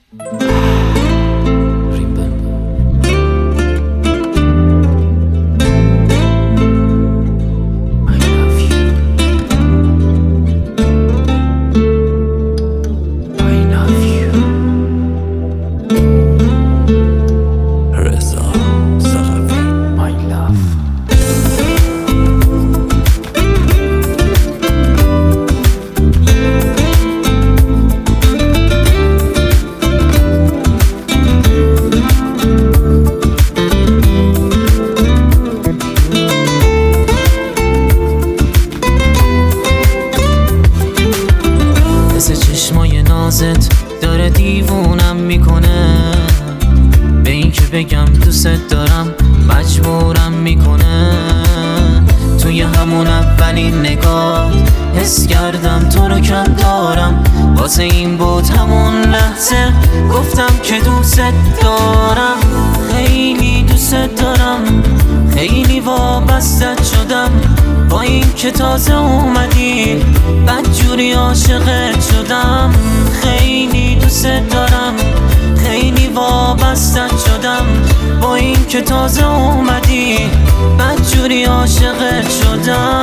چشمای نازت داره دیوونم میکنه، به این که بگم دوست دارم مجبورم میکنه. توی همون اولین نگاه حس کردم تو رو کم دارم، واسه این بود همون لحظه گفتم که دوست دارم. خیلی دوست دارم، خیلی وابستت شدم، با این که تازه اومدی بدجوری عاشقت شدم. خیلی دوست دارم، خیلی وابستت شدم، با این که تازه اومدی بدجوری عاشقت شدم.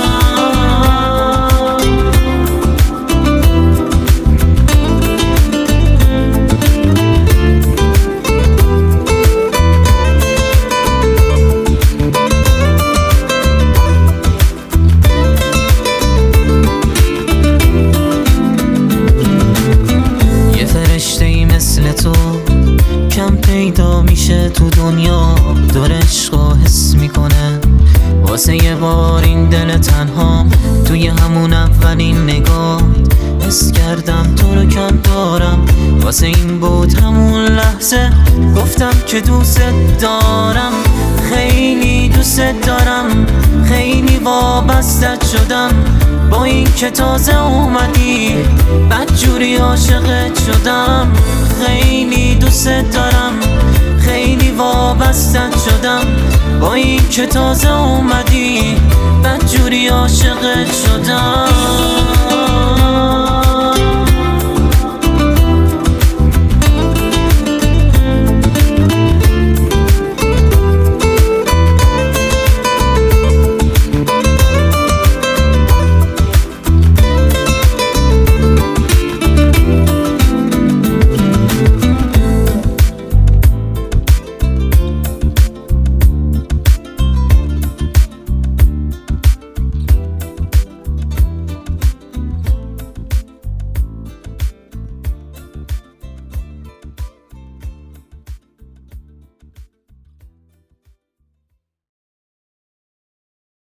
تو کم پیدا میشه تو دنیا، داره عشقو حس میکنه. واسه یه بار این دل تنهام توی همون اولین نگاه حس کردم تو رو کم دارم، واسه این بود همون لحظه گفتم که دوست دارم. خیلی دوست دارم، خیلی وابستت شدم، با این که تازه اومدی بدجوری عاشقت شدم. خیلی دوست دارم، خیلی وابستت شدم، با این که تازه اومدی بدجوری عاشقت شدم.